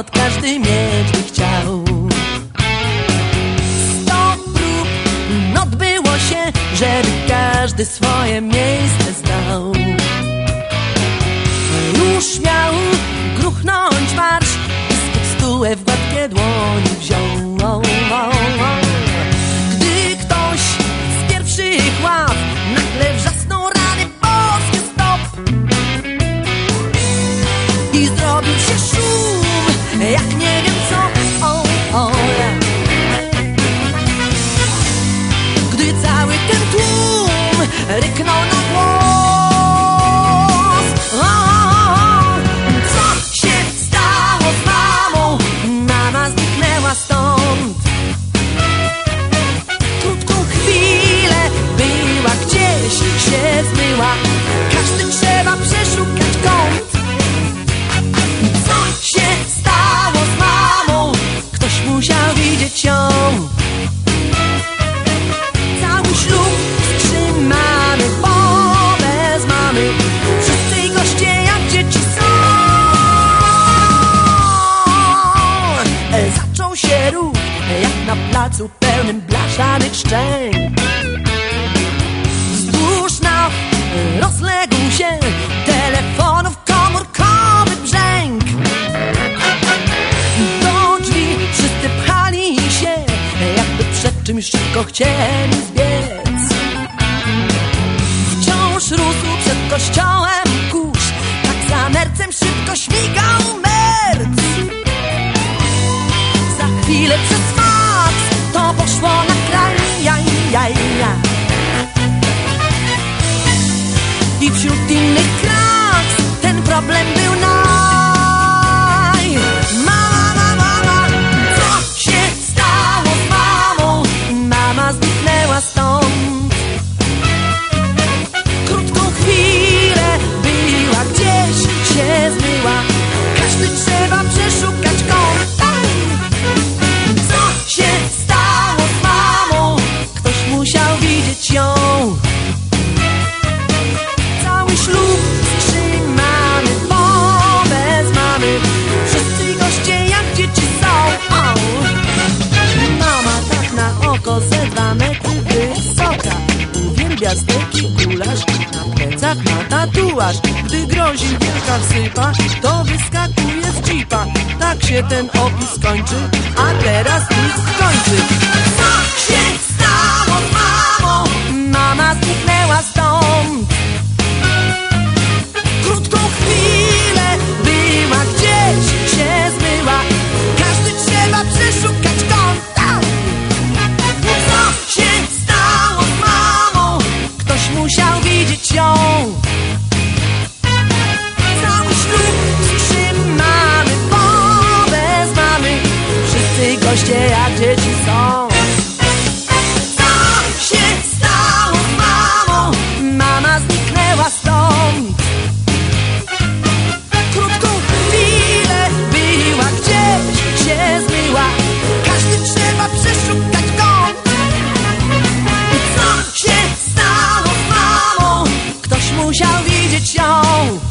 powrót każdy mieć by chciał. 100 prób odbyło się, żeby każdy swoje miejsce znał. Już miał gruchnąć marsz i spod stół w gładkie dłoni wziął. Gdy ktoś z pierwszych ław nagle wrzasnął rany boskie stop i zrobił się szum, jak nie wiem co. Gdy cały ten tłum ryknął na głos. Co się stało z mamą? Mama zniknęła stąd. Krótką chwilę była, gdzieś się zmyła. Każdy trzeba przeszukać kąt. Co się stało z mamą? Ktoś musiał widzieć ją. Cały ślub wstrzymamy, bo bez mamy wszyscy goście jak dzieci są. Zaczął się ruch jak na placu pełnym blaszanych szczęk. Wzdłuż naw rozległ się telefonów komórkowy brzęk. Do drzwi wszyscy pchali się, jakby przed czymś szybko chcieli zbiec. Wciąż rósł przed kościołem kurz, tak za mercem szybko śmigał merc. Za chwilę przez faks to poszło na kraj, i wśród innych kraks ten problem był naj. Mama, co się stało z mamą? Mama zniknęła stąd. Krótką chwilę była, gdzieś się zmyła. Każdy trzeba przeszukać kąt. Co się stało z mamą? Ktoś musiał widzieć ją. Cały ślub wstrzymany, bo bez mamy wszyscy goście jak dzieci są. Mama tak na oko ze 2 metry wysoka. Uwielbia steki, gulasz, na plecach ma tatuaż. Gdy grozi wielka wsypa, to wyskakuje z jeepa. Tak się ten opis kończy, a teraz nic kończy. Co się stało z mamą? Mama zniknęła stąd. Krótką chwilę była, gdzieś się zmyła. Każdy trzeba przeszukać kąt. Co się stało z mamą? Ktoś musiał widzieć ją. Cały ślub wstrzymamy, bo bez mamy wszyscy goście jak dzieci są. Co się stało z mamą? Mama zniknęła stąd. Krótką chwilę była, gdzieś się zmyła. Każdy trzeba przeszukać kąt. Co się stało z mamą? Ktoś musiał widzieć ją.